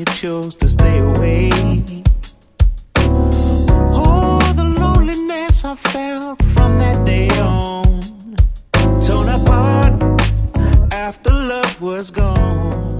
you chose to stay away. Oh, the loneliness I felt from that day on, torn apart after love was gone.